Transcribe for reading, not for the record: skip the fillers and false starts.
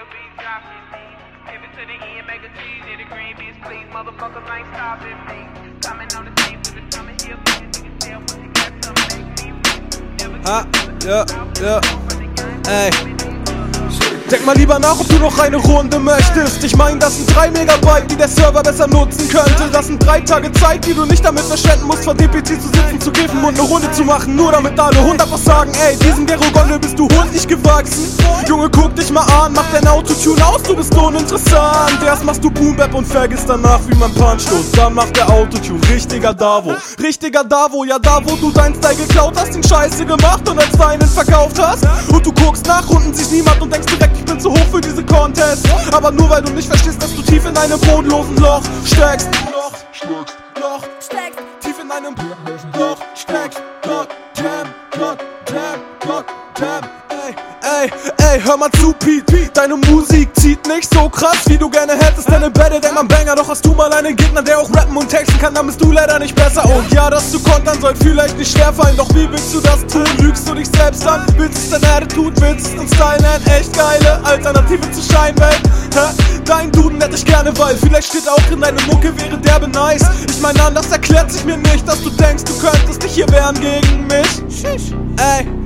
will be dropping me. Give it to the end, make a cheese in the green beans, please. Motherfuckers ain't stopping me. Coming on the scene with the coming here, bitch. You can tell what you got to make me. Ja, ey. Denk mal lieber nach, ob du noch eine Runde möchtest. Ich mein, das sind 3 Megabyte, die der Server besser nutzen könnte. Das sind 3 Tage Zeit, die du nicht damit verschwenden musst, vor dem PC zu sitzen, zu kiffen und eine Runde zu machen. Nur damit alle 100 was sagen, ey, diesem Gero-Gondel bist du nicht gewachsen. Junge, guck dich mal an, mach dein Autotune aus, du bist uninteressant. Erst machst du Boom-Bap und vergisst danach, wie man puncht. Und dann macht der Autotune, richtiger Davo. Richtiger Davo, ja da, wo du dein Style geklaut hast, den Scheiße gemacht und als Weinen verkauft hast. Und du guckst nach unten, siehst niemand und denkst direkt, ich bin zu hoch für diese Contests. Aber nur weil du nicht verstehst, dass du tief in einem bodenlosen Loch steckst. Loch steckst, tief in einem Loch steckst. God damn, ey, hör mal zu, Pete, deine Musik zieht nicht so krass, wie du gerne hättest. Deine Battle, denk mal Banger, doch hast du mal einen Gegner, der auch rappen und texten kann, dann bist du leider nicht besser. Und ja, das zu kontern soll vielleicht nicht schwerfallen, doch wie willst du das tun? Lügst du dich selbst an? Willst es deine Attitude, willst es den Style nennen? Echt geile Alternative zur Scheinwelt. Dein Duden hätte ich gerne, weil vielleicht steht auch in deine Mucke, wäre derbe nice. Ich mein, das erklärt sich mir nicht, dass du denkst, du könntest dich hier wehren gegen mich. Ey.